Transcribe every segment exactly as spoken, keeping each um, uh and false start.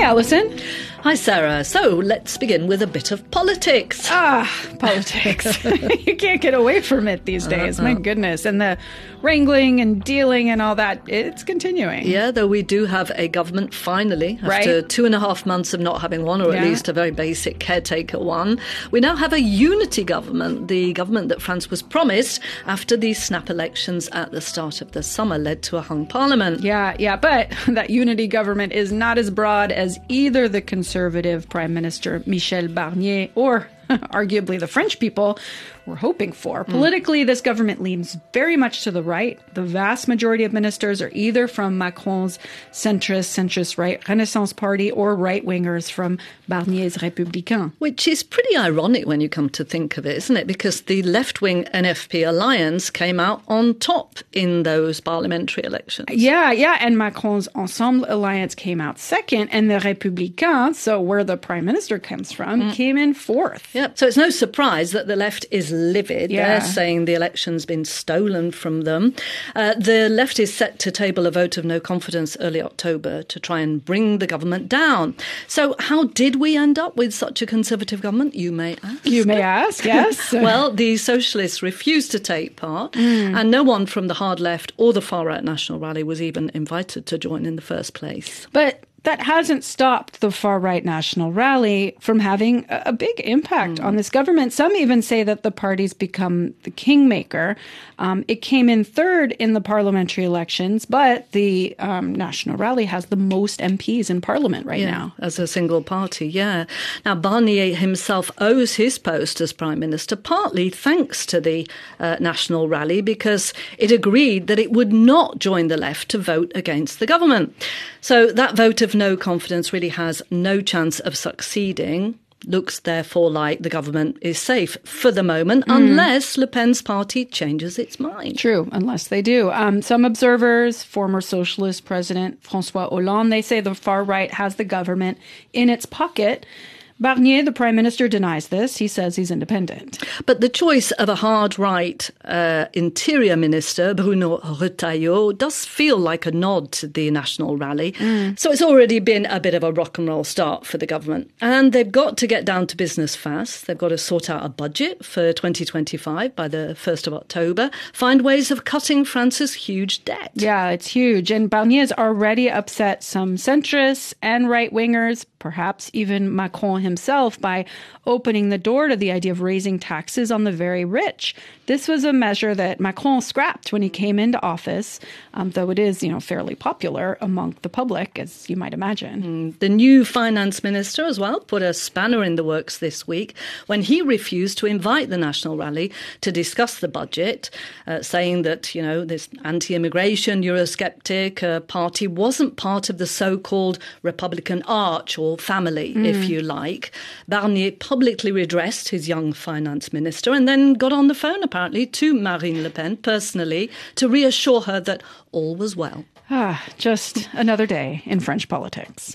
Hi, Alison. Hi, Sarah. So let's begin with a bit of politics. Ah, politics. You can't get away from it these days. Uh-uh. My goodness. And the wrangling and dealing and all that, it's continuing. Yeah, though we do have a government finally, after right? two and a half months of not having one, or yeah. at least a very basic caretaker one. We now have a unity government, the government that France was promised after the snap elections at the start of the summer led to a hung parliament. Yeah, yeah, but that unity government is not as broad as either the Conservative Prime Minister Michel Barnier or arguably the French people were hoping for. Politically, mm. this government leans very much to the right. The vast majority of ministers are either from Macron's centrist, centrist right Renaissance Party or right-wingers from Barnier's Républicains. Which is pretty ironic when you come to think of it, isn't it? Because the left-wing N F P alliance came out on top in those parliamentary elections. Yeah, yeah, and Macron's Ensemble alliance came out second, and the Républicains, so where the prime minister comes from, mm. came in fourth. Yeah, so it's no surprise that the left is livid. Yeah. They're saying the election's been stolen from them. Uh, the left is set to table a vote of no confidence early October to try and bring the government down. So how did we end up with such a conservative government, you may ask? You may ask, yes. Well, the socialists refused to take part, mm. and no one from the hard left or the far-right National Rally was even invited to join in the first place. But that hasn't stopped the far-right National Rally from having a big impact mm. on this government. Some even say that the party's become the kingmaker. Um, it came in third in the parliamentary elections, but the um, National Rally has the most M Ps in parliament right yeah, now. As a single party, yeah. Now, Barnier himself owes his post as Prime Minister partly thanks to the uh, National Rally, because it agreed that it would not join the left to vote against the government. So that vote of no confidence really has no chance of succeeding. Looks, therefore, like the government is safe for the moment, mm. unless Le Pen's party changes its mind. True, unless they do. Um, some observers, former socialist President François Hollande, they say the far right has the government in its pocket. Barnier, the prime minister, denies this. He says he's independent. But the choice of a hard-right uh, interior minister, Bruno Retailleau, does feel like a nod to the National Rally. Mm. So it's already been a bit of a rock and roll start for the government. And they've got to get down to business fast. They've got to sort out a budget for twenty twenty-five by the first of October, find ways of cutting France's huge debt. Yeah, it's huge. And Barnier's already upset some centrists and right-wingers, perhaps even Macron himself. himself by opening the door to the idea of raising taxes on the very rich. This was a measure that Macron scrapped when he came into office, um, though it is, you know, fairly popular among the public, as you might imagine. Mm. The new finance minister as well put a spanner in the works this week when he refused to invite the National Rally to discuss the budget, uh, saying that, you know, this anti-immigration, Eurosceptic uh, party wasn't part of the so-called Republican arch or family, mm. if you like. Barnier publicly redressed his young finance minister and then got on the phone, apparently, to Marine Le Pen personally to reassure her that all was well. Ah, just another day in French politics.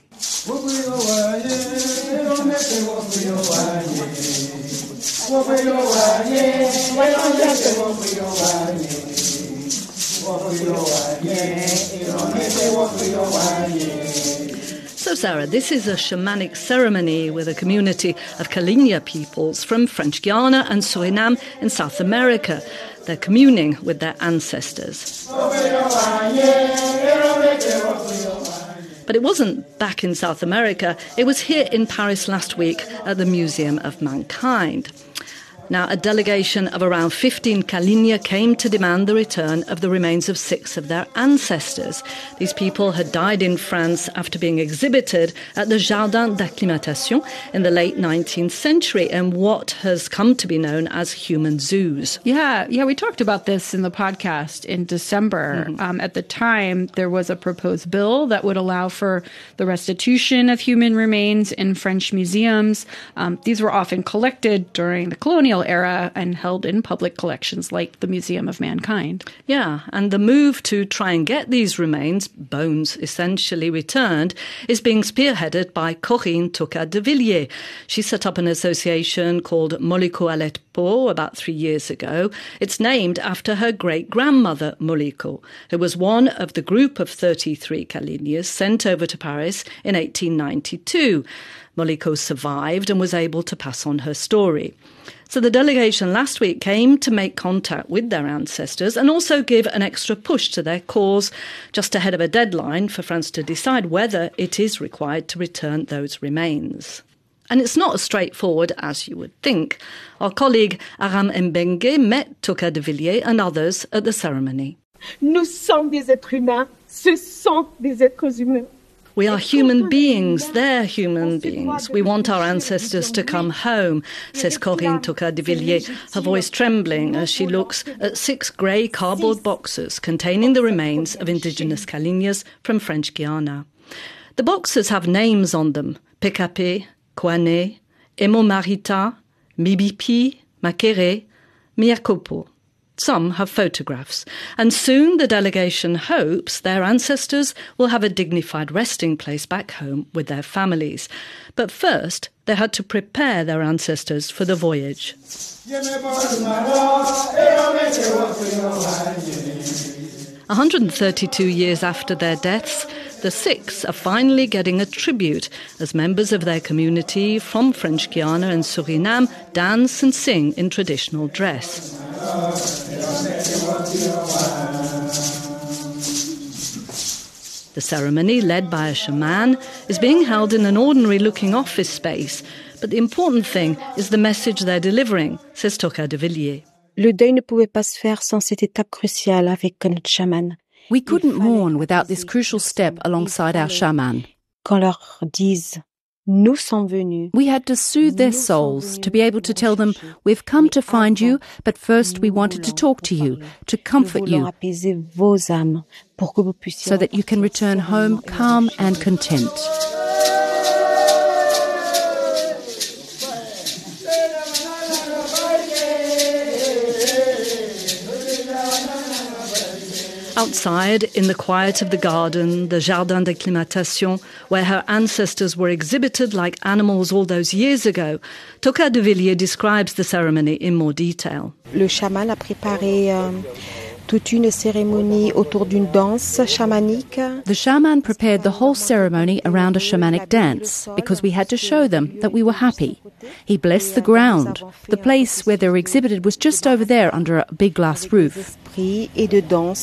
So, Sarah, this is a shamanic ceremony with a community of Kalinya peoples from French Guiana and Suriname in South America. They're communing with their ancestors. But it wasn't back in South America. It was here in Paris last week at the Museum of Mankind. Now, a delegation of around fifteen Kalinya came to demand the return of the remains of six of their ancestors. These people had died in France after being exhibited at the Jardin d'Acclimatation in the late nineteenth century in what has come to be known as human zoos. Yeah, yeah, we talked about this in the podcast in December. Mm-hmm. Um, at the time, there was a proposed bill that would allow for the restitution of human remains in French museums. Um, these were often collected during the colonial colonial era and held in public collections like the Museum of Mankind. Yeah, and the move to try and get these remains, bones essentially returned, is being spearheaded by Corinne Tocca-de-Villiers. She set up an association called Moliko Aletpo about three years ago. It's named after her great-grandmother, Moliko, who was one of the group of thirty-three Kalinyas sent over to Paris in eighteen ninety-two. Moliko survived and was able to pass on her story. So the delegation last week came to make contact with their ancestors and also give an extra push to their cause, just ahead of a deadline for France to decide whether it is required to return those remains. And it's not as straightforward as you would think. Our colleague Aram Mbenge met Tocca-de-Villiers and others at the ceremony. Nous sommes des êtres humains. Ce sont des êtres humains. We are human beings, they're human beings. We want our ancestors to come home, says Corinne Tocca-de-Villiers, her voice trembling as she looks at six grey cardboard boxes containing the remains of indigenous Kalinyas from French Guiana. The boxes have names on them: Pekapé, Kwane, Emo-Marita, Mibipi, Makere, Miakopo. Some have photographs, and soon the delegation hopes their ancestors will have a dignified resting place back home with their families. But first, they had to prepare their ancestors for the voyage. one hundred thirty-two years after their deaths, the six are finally getting a tribute as members of their community from French Guiana and Suriname dance and sing in traditional dress. The ceremony, led by a shaman, is being held in an ordinary-looking office space, but the important thing is the message they're delivering, says Tocca-de-Villiers. Le deuil ne pouvait pas se faire sans cette étape cruciale avec notre chaman. We couldn't mourn without this crucial step alongside our shaman. Qu'on leur dise, nous sommes venus. We had to soothe their souls, to be able to tell them, we've come to find you, but first we wanted to talk to you, to comfort you, so that you can return home calm and content. Outside, in the quiet of the garden, the Jardin d'Acclimatation, where her ancestors were exhibited like animals all those years ago, Tocca-de-Villiers describes the ceremony in more detail. Le chaman a préparé euh, toute une cérémonie autour d'une danse chamanique. The shaman prepared the whole ceremony around a shamanic dance because we had to show them that we were happy. He blessed the ground. The place where they were exhibited was just over there under a big glass roof. We did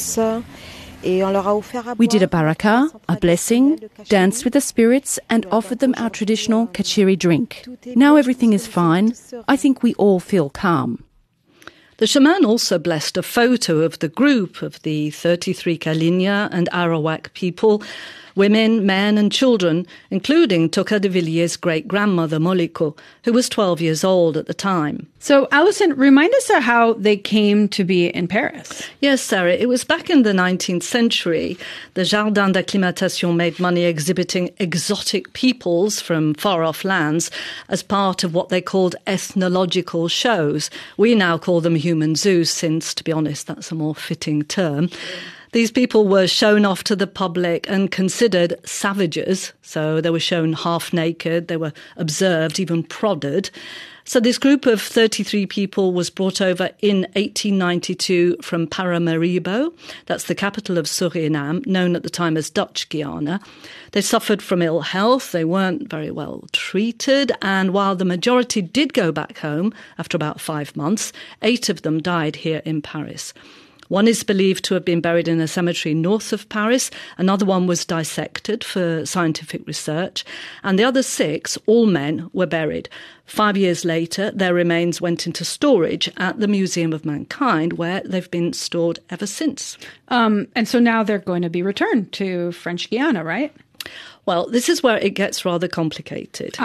a baraka, a blessing, danced with the spirits and offered them our traditional kachiri drink. Now everything is fine. I think we all feel calm. The shaman also blessed a photo of the group of the thirty-three Kalinya and Arawak people, women, men and children, including Tocca-de-Villiers' great-grandmother Moliko, who was twelve years old at the time. So, Alison, remind us of how they came to be in Paris. Yes, Sarah, it was back in the nineteenth century. The Jardin d'Acclimatation made money exhibiting exotic peoples from far-off lands as part of what they called ethnological shows. We now call them human zoos since, to be honest, that's a more fitting term. These people were shown off to the public and considered savages, so they were shown half naked, they were observed, even prodded. So this group of thirty-three people was brought over in eighteen ninety-two from Paramaribo, that's the capital of Suriname, known at the time as Dutch Guiana. They suffered from ill health, they weren't very well treated, and while the majority did go back home after about five months, eight of them died here in Paris. One is believed to have been buried in a cemetery north of Paris. Another one was dissected for scientific research. And the other six, all men, were buried. Five years later, their remains went into storage at the Museum of Mankind, where they've been stored ever since. Um, and so now they're going to be returned to French Guiana, right? Well, this is where it gets rather complicated. Ah.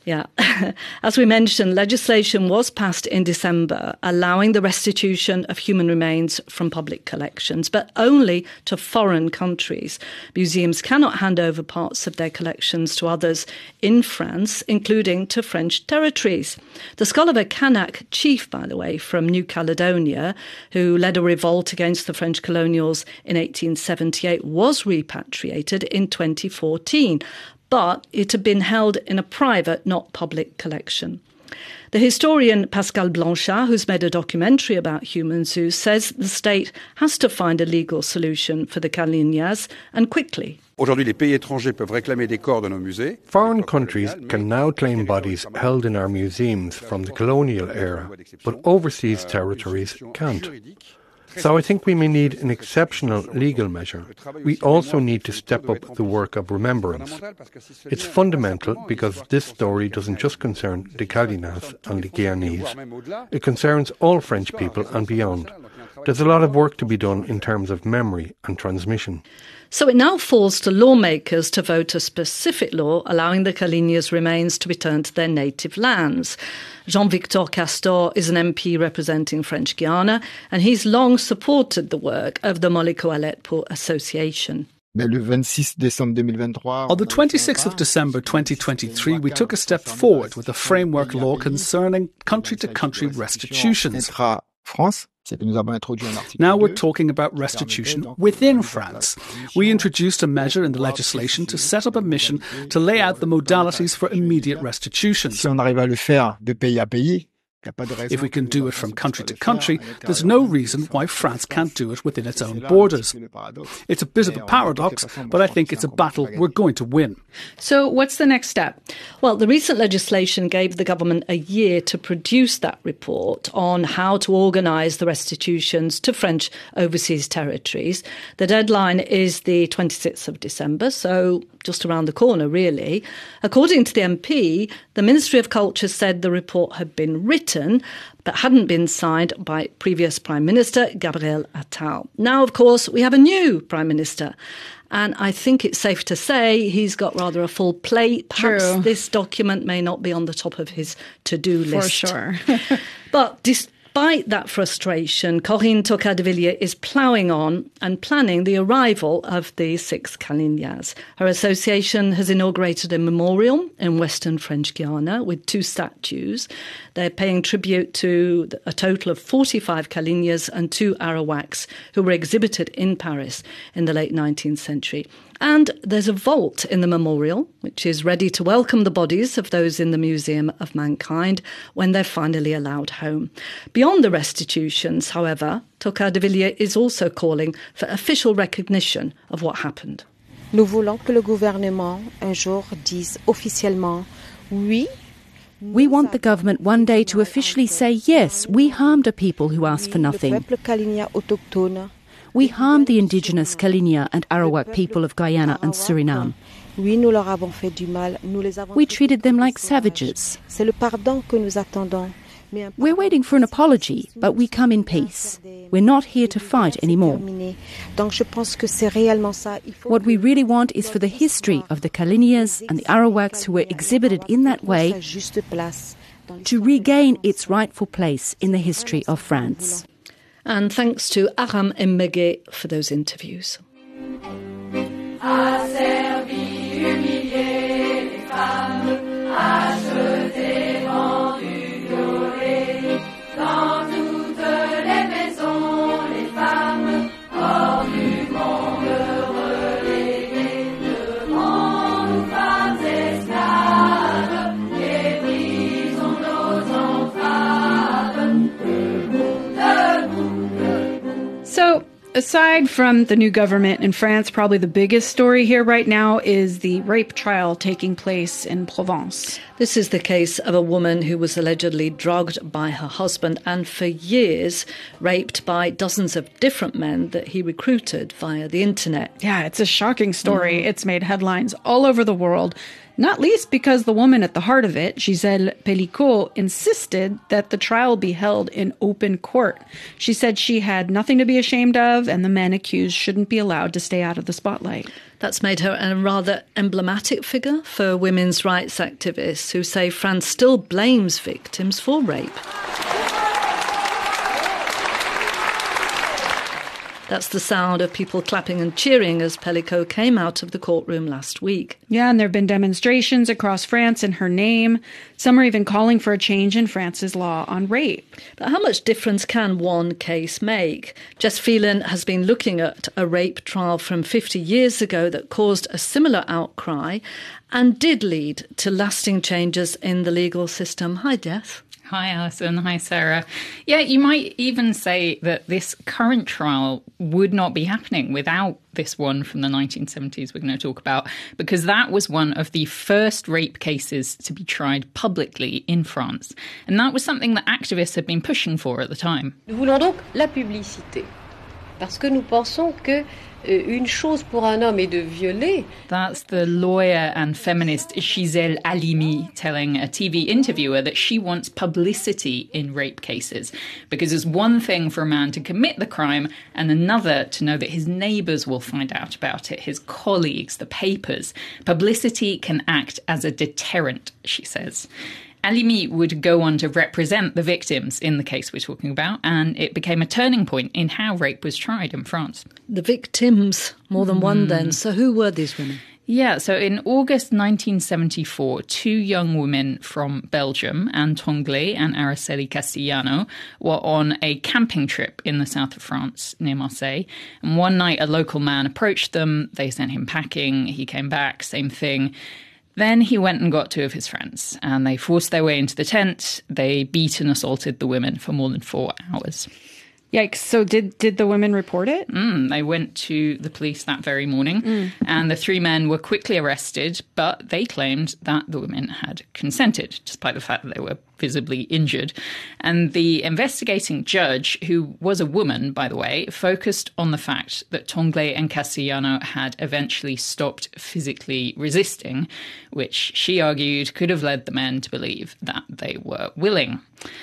Yeah. As we mentioned, legislation was passed in December allowing the restitution of human remains from public collections, but only to foreign countries. Museums cannot hand over parts of their collections to others in France, including to French territories. The Skolava Kanak chief, by the way, from New Caledonia, who led a revolt against the French colonials in eighteen seventy-eight, was repatriated in twenty fourteen. But it had been held in a private, not public collection. The historian Pascal Blanchard, who's made a documentary about human zoos, says the state has to find a legal solution for the Kalinyas, and quickly. Foreign countries can now claim bodies held in our museums from the colonial era, but overseas territories can't. So I think we may need an exceptional legal measure. We also need to step up the work of remembrance. It's fundamental because this story doesn't just concern the Kalinyas and the Guyanese. It concerns all French people and beyond. There's a lot of work to be done in terms of memory and transmission. So it now falls to lawmakers to vote a specific law allowing the Kalinyas' remains to return to their native lands. Jean-Victor Castor is an M P representing French Guiana, and he's long supported the work of the Moliko Aletpo Association. On the twenty-sixth of December twenty twenty-three, we took a step forward with a framework law concerning country-to-country restitutions. Now we're talking about restitution within France. We introduced a measure in the legislation to set up a mission to lay out the modalities for immediate restitution. If we can do it from country to country, there's no reason why France can't do it within its own borders. It's a bit of a paradox, but I think it's a battle we're going to win. So what's the next step? Well, the recent legislation gave the government a year to produce that report on how to organise the restitutions to French overseas territories. The deadline is the twenty-sixth of December, so just around the corner, really. According to the M P, the Ministry of Culture said the report had been written, but hadn't been signed by previous Prime Minister Gabriel Attal. Now, of course, we have a new Prime Minister. And I think it's safe to say he's got rather a full plate. Perhaps True. This document may not be on the top of his to-do list. For sure. But despite that frustration, Corinne Tocca-de-Villiers is ploughing on and planning the arrival of the six Kalinyas. Her association has inaugurated a memorial in Western French Guiana with two statues. They're paying tribute to a total of forty-five Kalinyas and two Arawaks who were exhibited in Paris in the late nineteenth century. And there's a vault in the memorial, which is ready to welcome the bodies of those in the Museum of Mankind when they're finally allowed home. Beyond the restitutions, however, Tocca-de-Villiers is also calling for official recognition of what happened. Nous voulons que le gouvernement un jour dise officiellement oui. We want the government one day to officially say, yes, we harmed a people who asked for nothing. We harmed the indigenous Kalinya and Arawak people of Guyana and Suriname. We treated them like savages. We're waiting for an apology, but we come in peace. We're not here to fight anymore. What we really want is for the history of the Kalinyas and the Arawaks who were exhibited in that way to regain its rightful place in the history of France. And thanks to Aram Mbege for those interviews. So, aside from the new government in France, probably the biggest story here right now is the rape trial taking place in Provence. This is the case of a woman who was allegedly drugged by her husband and for years raped by dozens of different men that he recruited via the internet. Yeah, it's a shocking story. Mm-hmm. It's made headlines all over the world. not least because the woman at the heart of it, Gisèle Pelicot, insisted that the trial be held in open court. She said she had nothing to be ashamed of, and the men accused shouldn't be allowed to stay out of the spotlight. That's made her a rather emblematic figure for women's rights activists who say France still blames victims for rape. That's the sound of people clapping and cheering as Pelicot came out of the courtroom last week. Yeah, and there have been demonstrations across France in her name. Some are even calling for a change in France's law on rape. But how much difference can one case make? Jess Phelan has been looking at a rape trial from fifty years ago that caused a similar outcry and did lead to lasting changes in the legal system. Hi, Jess. Hi, Alison. Hi, Sarah. Yeah, you might even say that this current trial would not be happening without this one from the nineteen seventies we're going to talk about, because that was one of the first rape cases to be tried publicly in France. And that was something that activists had been pushing for at the time. Nous voulons donc la publicité, parce que nous pensons que une chose pour un homme est de violer. That's the lawyer and feminist Gisèle Halimi telling a T V interviewer that she wants publicity in rape cases, because it's one thing for a man to commit the crime and another to know that his neighbours will find out about it, his colleagues, the papers. Publicity can act as a deterrent, she says. Halimi would go on to represent the victims in the case we're talking about, and it became a turning point in how rape was tried in France. The victims, more than one then. So who were these women? Yeah, so in August nineteen seventy-four, two young women from Belgium, Anne Tonglé and Araceli Castellano, were on a camping trip in the south of France near Marseille. And one night a local man approached them. They sent him packing. He came back, same thing. Then he went and got two of his friends, and they forced their way into the tent. They beat and assaulted the women for more than four hours. Yikes. So did, did the women report it? Mm, they went to the police that very morning, mm. and the three men were quickly arrested, but they claimed that the women had consented, despite the fact that they were visibly injured. And the investigating judge, who was a woman, by the way, focused on the fact that Tonglé and Castellano had eventually stopped physically resisting, which she argued could have led the men to believe that they were willing.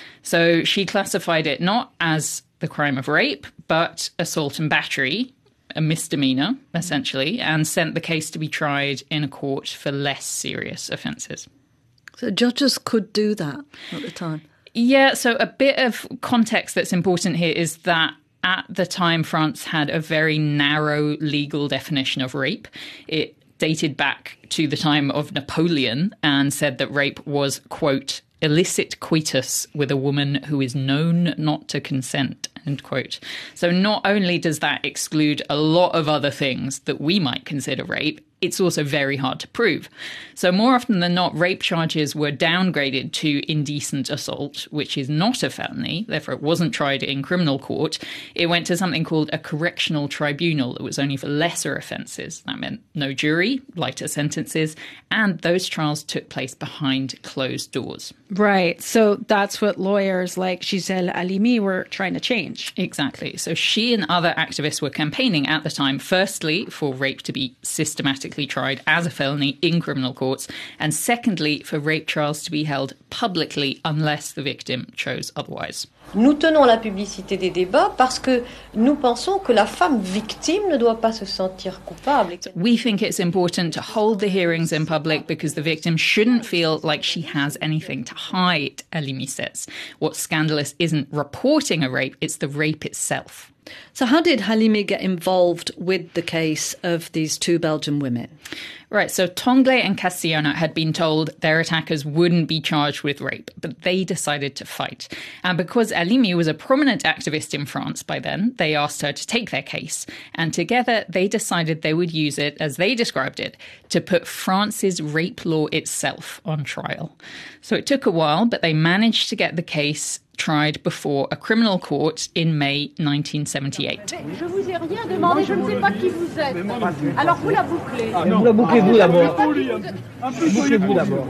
So she classified it not as the crime of rape, but assault and battery, a misdemeanor, essentially, and sent the case to be tried in a court for less serious offences. So judges could do that at the time? Yeah, so a bit of context that's important here is that at the time, France had a very narrow legal definition of rape. It dated back to the time of Napoleon and said that rape was, quote, illicit coitus with a woman who is known not to consent, end quote. So not only does that exclude a lot of other things that we might consider rape, it's also very hard to prove. So more often than not, rape charges were downgraded to indecent assault, which is not a felony. Therefore, it wasn't tried in criminal court. It went to something called a correctional tribunal. It was only for lesser offences. That meant no jury, lighter sentences, and those trials took place behind closed doors. Right. So that's what lawyers like Gisèle Halimi were trying to change. Exactly. So she and other activists were campaigning at the time, firstly, for rape to be systematically tried as a felony in criminal courts, and secondly, for rape trials to be held publicly unless the victim chose otherwise. Nous tenons la publicité des débats parce que nous pensons que la femme victime ne doit pas se sentir coupable. We think it's important to hold the hearings in public because the victim shouldn't feel like she has anything to hide, Halimi says. What's scandalous isn't reporting a rape, it's the rape itself. So how did Halimi get involved with the case of these two Belgian women? Right, so Tonglé and Castellano had been told their attackers wouldn't be charged with rape, but they decided to fight. And because Halimi was a prominent activist in France by then, they asked her to take their case. And together, they decided they would use it, as they described it, to put France's rape law itself on trial. So it took a while, but they managed to get the case tried before a criminal court in May nineteen seventy-eight. Je vous ai rien demandé, je ne sais pas qui vous êtes. Alors vous la bouclez. Vous la bouclez vous d'abord. Bouclez-vous d'abord.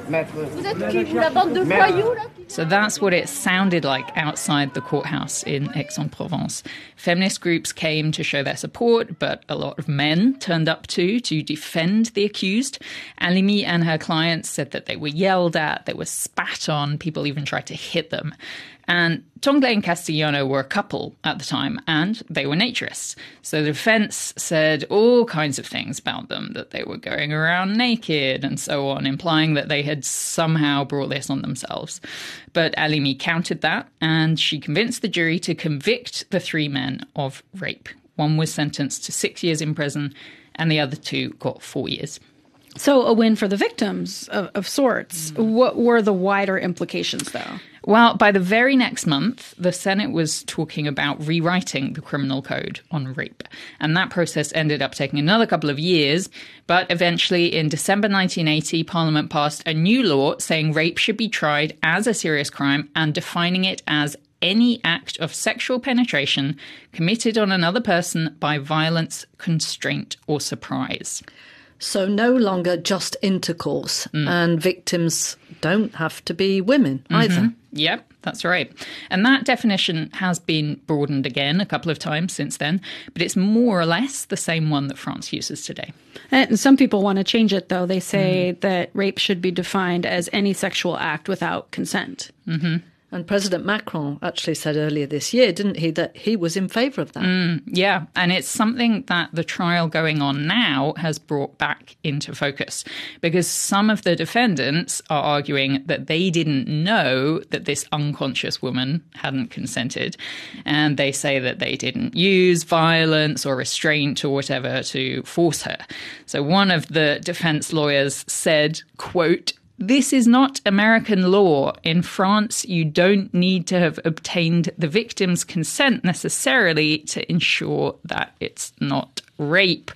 So that's what it sounded like outside the courthouse in Aix-en-Provence. Feminist groups came to show their support, but a lot of men turned up too to defend the accused. Halimi and her clients said that they were yelled at, they were spat on, people even tried to hit them. And Tonglé and Castellano were a couple at the time, and they were naturists. So the defense said all kinds of things about them, that they were going around naked and so on, implying that they had somehow brought this on themselves. But Halimi countered that, and she convinced the jury to convict the three men of rape. One was sentenced to six years in prison, and the other two got four years. So a win for the victims of, of sorts. Mm. What were the wider implications, though? Well, by the very next month, the Senate was talking about rewriting the criminal code on rape. And that process ended up taking another couple of years. But eventually, in December nineteen eighty, Parliament passed a new law saying rape should be tried as a serious crime and defining it as any act of sexual penetration committed on another person by violence, constraint, or surprise. So no longer just intercourse, mm. and victims don't have to be women either. Mm-hmm. Yep, that's right. And that definition has been broadened again a couple of times since then, but it's more or less the same one that France uses today. And some people want to change it, though. They say mm. that rape should be defined as any sexual act without consent. Mm-hmm. And President Macron actually said earlier this year, didn't he, that he was in favour of that? Mm, yeah, and it's something that the trial going on now has brought back into focus, because some of the defendants are arguing that they didn't know that this unconscious woman hadn't consented, and they say that they didn't use violence or restraint or whatever to force her. So one of the defence lawyers said, quote, "This is not American law. In France, you don't need to have obtained the victim's consent necessarily to ensure that it's not rape."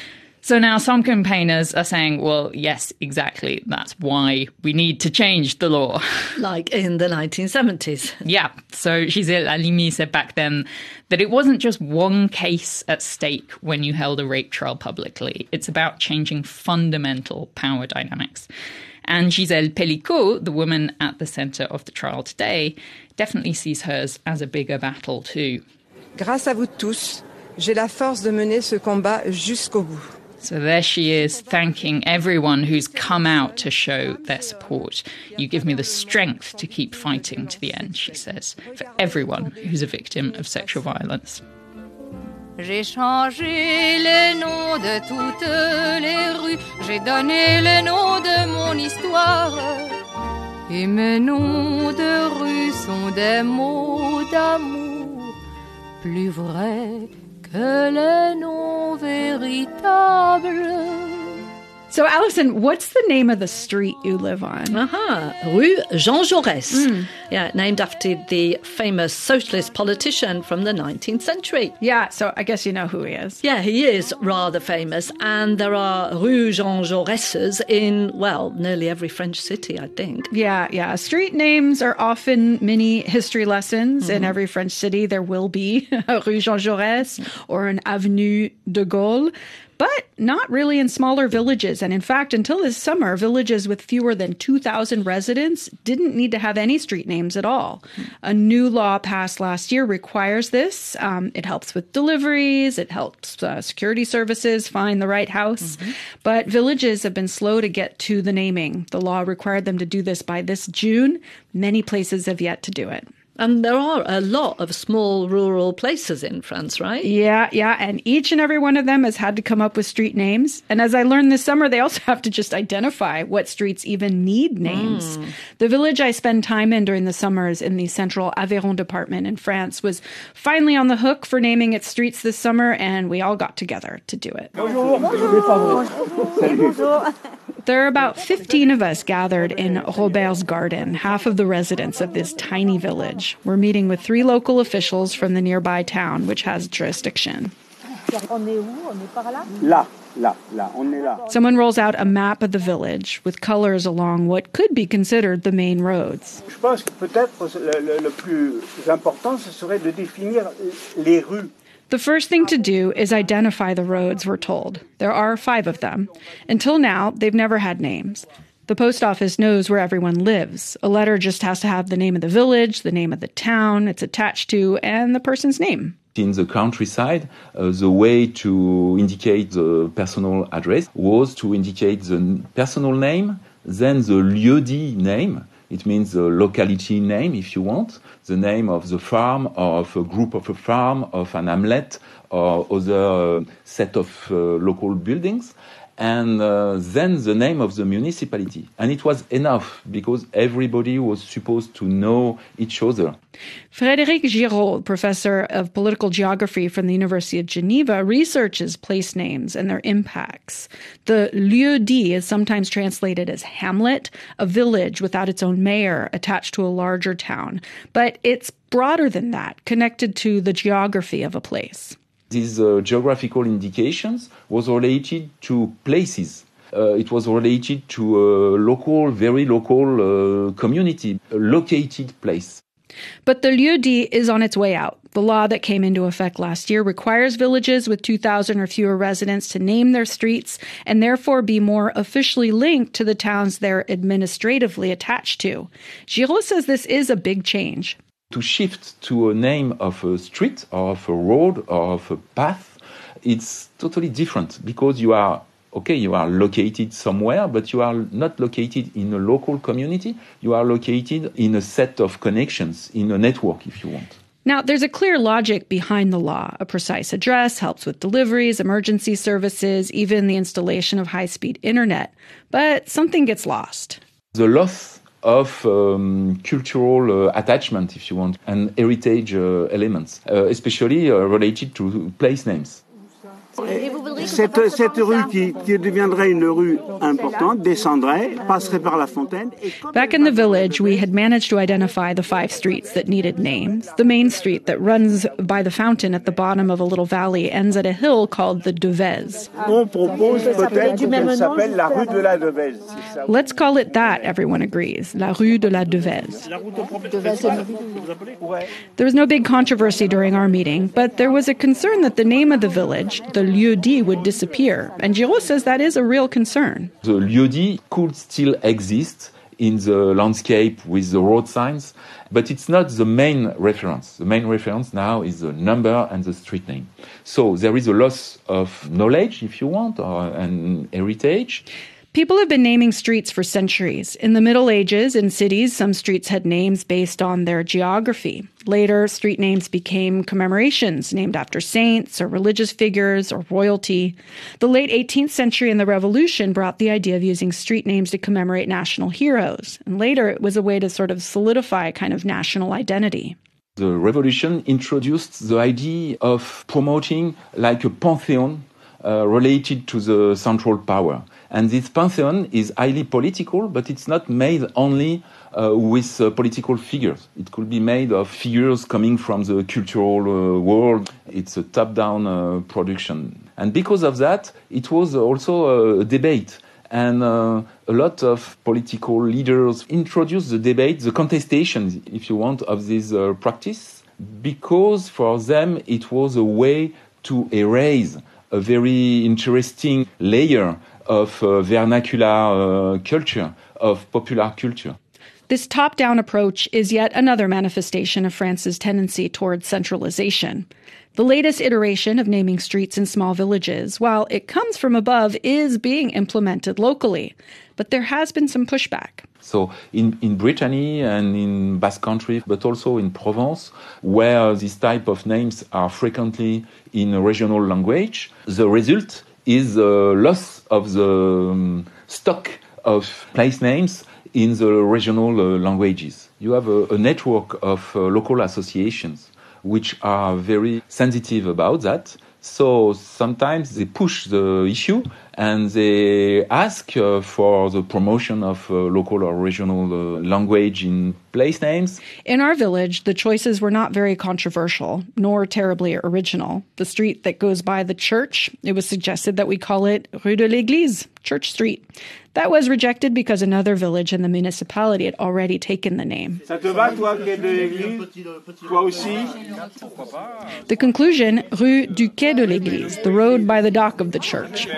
So now some campaigners are saying, well, yes, exactly. That's why we need to change the law. Like in the nineteen seventies. Yeah. So Gisèle Halimi said back then that it wasn't just one case at stake when you held a rape trial publicly. It's about changing fundamental power dynamics. And Gisèle Pellicot, the woman at the centre of the trial today, definitely sees hers as a bigger battle too. Grâce à vous tous, j'ai la force de mener ce combat jusqu'au bout. So there she is, thanking everyone who's come out to show their support. You give me the strength to keep fighting to the end, she says, for everyone who's a victim of sexual violence. J'ai changé les noms de toutes les rues, j'ai donné le nom de mon histoire. Et mes noms de rue sont des mots d'amour, plus vrais que les noms véritables. So, Alison, what's the name of the street you live on? Aha, Rue Jean Jaurès. Mm. Yeah, named after the famous socialist politician from the nineteenth century. Yeah, so I guess you know who he is. Yeah, he is rather famous. And there are Rue Jean Jaurèses in, well, nearly every French city, I think. Yeah, yeah. Street names are often mini history lessons. Mm-hmm. In every French city, there will be a Rue Jean Jaurès or an Avenue de Gaulle. But not really in smaller villages. And in fact, until this summer, villages with fewer than two thousand residents didn't need to have any street names at all. A new law passed last year requires this. Um, it helps with deliveries. It helps uh, security services find the right house. Mm-hmm. But villages have been slow to get to the naming. The law required them to do this by this June. Many places have yet to do it. And there are a lot of small rural places in France, right? Yeah, yeah. And each and every one of them has had to come up with street names. And as I learned this summer, they also have to just identify what streets even need names. Mm. The village I spend time in during the summers in the central Aveyron department in France was finally on the hook for naming its streets this summer, and we all got together to do it. There are about fifteen of us gathered in Robert's garden, half of the residents of this tiny village. We're meeting with three local officials from the nearby town, which has jurisdiction. Someone rolls out a map of the village with colors along what could be considered the main roads. The first thing to do is identify the roads, we're told. There are five of them. Until now, they've never had names. The post office knows where everyone lives. A letter just has to have the name of the village, the name of the town it's attached to, and the person's name. In the countryside, uh, the way to indicate the personal address was to indicate the personal name, then the lieu-dit name. It means the locality name, if you want, the name of the farm, or of a group of a farm, of an hamlet, or other uh, set of uh, local buildings. And uh, then the name of the municipality. And it was enough because everybody was supposed to know each other. Frédéric Giraud, professor of political geography from the University of Geneva, researches place names and their impacts. The lieu-dit is sometimes translated as hamlet, a village without its own mayor attached to a larger town. But it's broader than that, connected to the geography of a place. These uh, geographical indications was related to places. Uh, it was related to a local, very local uh, community, a located place. But the lieu-dit is on its way out. The law that came into effect last year requires villages with two thousand or fewer residents to name their streets and therefore be more officially linked to the towns they're administratively attached to. Giraud says this is a big change. To shift to a name of a street or of a road or of a path, it's totally different because you are, okay, you are located somewhere, but you are not located in a local community. You are located in a set of connections, in a network, if you want. Now, there's a clear logic behind the law. A precise address helps with deliveries, emergency services, even the installation of high-speed internet. But something gets lost. The loss of um, cultural uh, attachment, if you want, and heritage uh, elements, uh, especially uh, related to place names. Cette, cette rue qui, qui deviendrait une rue importante descendrait, passerait par la fontaine. Back in the village, we had managed to identify the five streets that needed names. The main street that runs by the fountain at the bottom of a little valley ends at a hill called the Devèze. On propose peut-être qu'elle s'appelle la rue de la Devèze. Let's call it that, everyone agrees, la rue de la Devèze. There was no big controversy during our meeting, but there was a concern that the name of the village, the lieu-dit, would disappear. And Giraud says that is a real concern. The lieu-dit could still exist in the landscape with the road signs, but it's not the main reference. The main reference now is the number and the street name. So there is a loss of knowledge, if you want, or an heritage. People have been naming streets for centuries. In the Middle Ages, in cities, some streets had names based on their geography. Later, street names became commemorations named after saints or religious figures or royalty. The late eighteenth century and the Revolution brought the idea of using street names to commemorate national heroes. And later, it was a way to sort of solidify a kind of national identity. The Revolution introduced the idea of promoting like a pantheon uh, related to the central power. And this pantheon is highly political, but it's not made only uh, with uh, political figures. It could be made of figures coming from the cultural uh, world. It's a top-down uh, production. And because of that, it was also a debate. And uh, a lot of political leaders introduced the debate, the contestation, if you want, of this uh, practice, because for them it was a way to erase a very interesting layer of uh, vernacular uh, culture, of popular culture. This top-down approach is yet another manifestation of France's tendency towards centralization. The latest iteration of naming streets in small villages, while it comes from above, is being implemented locally. But there has been some pushback. So in, in Brittany and in Basque Country, but also in Provence, where these type of names are frequently in a regional language, the result is a loss of the um, stock of place names in the regional uh, languages. You have a, a network of uh, local associations which are very sensitive about that. So sometimes they push the issue and they ask uh, for the promotion of uh, local or regional uh, language in place names. In our village, the choices were not very controversial, nor terribly original. The street that goes by the church, it was suggested that we call it Rue de l'Église, Church Street. That was rejected because another village in the municipality had already taken the name. Ça te va, toi, Quai de l'Église? Toi aussi? The conclusion, Rue du Quai de l'Église, the road by the dock of the church.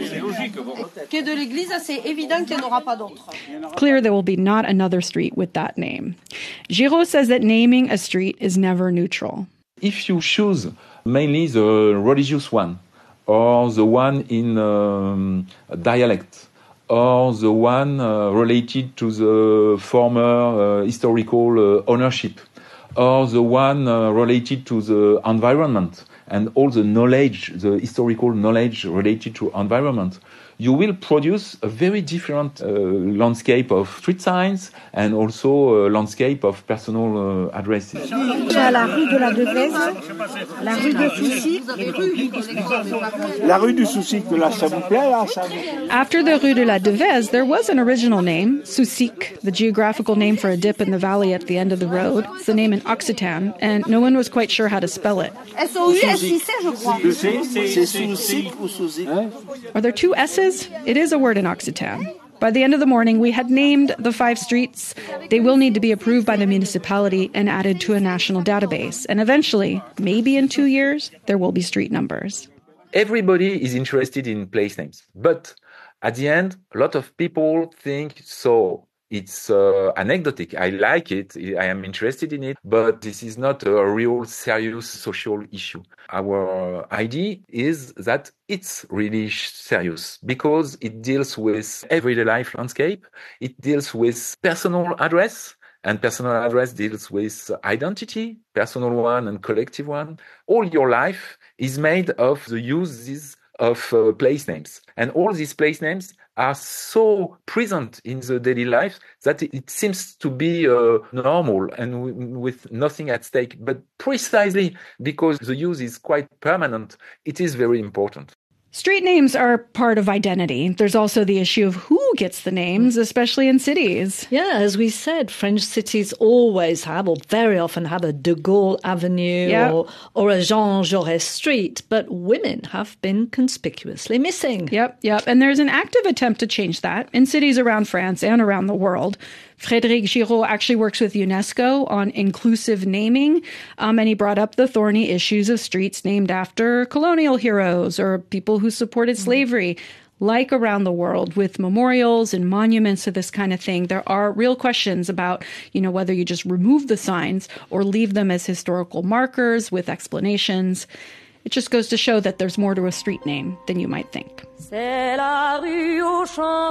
Quai de l'Église, c'est évident qu'il n'y en aura pas d'autres. Clear there will be not another street with that name. Giraud says that naming a street is never neutral. If you choose mainly the religious one, or the one in um, dialect, or the one uh, related to the former uh, historical uh, ownership, or the one uh, related to the environment and all the knowledge, the historical knowledge related to environment, you will produce a very different uh, landscape of street signs and also a landscape of personal uh, addresses. Tu as la rue de la Devèze, la rue de Soucy. La rue du Soucy, là, ça vous plaît, là, ça vous... After the Rue de la Devèze, there was an original name, Soucic, the geographical name for a dip in the valley at the end of the road. It's the name in Occitan, and no one was quite sure how to spell it. S O U S I C, je crois. C'est Soucy ou Soucy? Are there two S's? It is a word in Occitan. By the end of the morning, we had named the five streets. They will need to be approved by the municipality and added to a national database. And eventually, maybe in two years, there will be street numbers. Everybody is interested in place names. But at the end, a lot of people think so. It's uh, anecdotic. I like it. I am interested in it. But this is not a real serious social issue. Our idea is that it's really serious because it deals with everyday life landscape. It deals with personal address. And personal address deals with identity, personal one and collective one. All your life is made of the uses of uh, place names. And all these place names are so present in the daily life that it, it seems to be uh, normal and w- with nothing at stake. But precisely because the use is quite permanent, it is very important. Street names are part of identity. There's also the issue of who gets the names, especially in cities. Yeah, as we said, French cities always have, or very often have, a de Gaulle Avenue Yep. or, or a Jean Jaurès Street, but women have been conspicuously missing. Yep, yep. And there's an active attempt to change that in cities around France and around the world. Frédéric Giraud actually works with UNESCO on inclusive naming, um, and he brought up the thorny issues of streets named after colonial heroes or people who supported slavery. Like around the world with memorials and monuments to this kind of thing, there are real questions about, you know, whether you just remove the signs or leave them as historical markers with explanations. It just goes to show that there's more to a street name than you might think. C'est la rue aux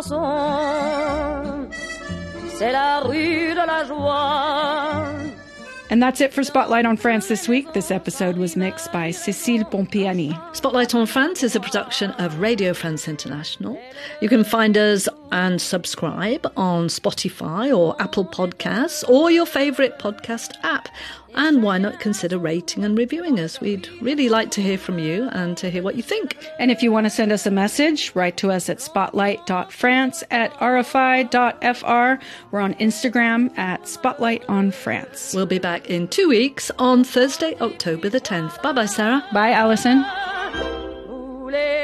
chansons. C'est la rue de la joie. And that's it for Spotlight on France this week. This episode was mixed by Cécile Pompiani. Spotlight on France is a production of Radio France International. You can find us and subscribe on Spotify or Apple Podcasts or your favourite podcast app. And why not consider rating and reviewing us? We'd really like to hear from you and to hear what you think. And if you want to send us a message, write to us at spotlight dot france at r f i dot f r. We're on Instagram at Spotlight on France. We'll be back in two weeks on Thursday, October the tenth. Bye-bye, Sarah. Bye, Alison. Les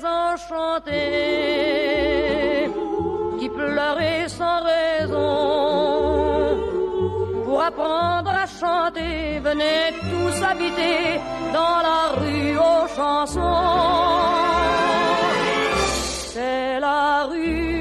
désenchantés qui pleuraient sans raison pour apprendre à chanter venaient tous habiter dans la rue aux chansons. C'est la rue